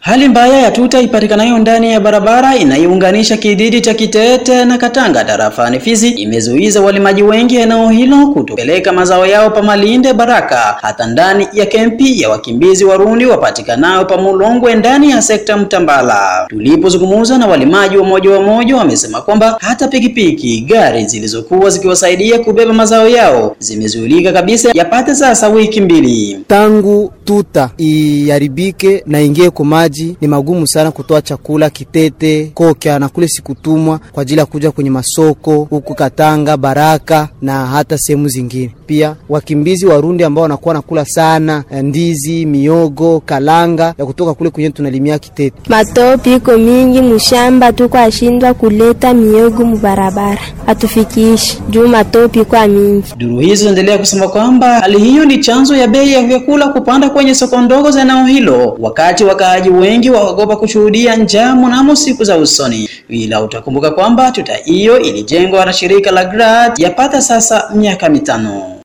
Hali mbaya ya tuta ipatikanayo ndani ya barabara inayounganisha kijiji cha Kitete na Katanga tarafani Fizi imezuiza walimaji wengi eneo hilo kutopeleka mazao yao pa Malinde Baraka hata ndani ya kempi ya wakimbizi Warundi wapatikanayo pa Mulongwe ndani ya sekta Mtambala. Tulipozungumza na walimaji wamoja wamesema kwamba hata pikipiki, gari zilizokuwa zikiwasaidia kubeba mazao yao zimezuilika kabisa yapate sasa wiki mbili. Tangu tuta iharibike na ingie kwa maji ni magumu sana kutoa chakula Kitete, Kokya na kule sikutumwa kwa ajili ya kuja kwenye masoko huku Katanga, Baraka na hata sehemu zingine. Pia wakimbizi Warundi ambao wanakuwa nakula sana ndizi, miogo, kalanga ya kutoka kule kwenye tunalimia Kitete. Matopi iko mingi mshamba tuko ashindwa kuleta miogo mbarabara. Hatufikishi juu matopi kwa mingi. Duru hizo zinaendelea kusema kwamba hali hiyo ni chanzo ya bei ya vyakula kupanda kwenye soko ndogo za eneo hilo, wakati wakaaji wengi waogopa kushuhudia njaa mnamo siku za usoni. Ila utakumbuka kwamba tuta hiyo ilijengwa na shirika la GRAD yapata sasa miaka 5.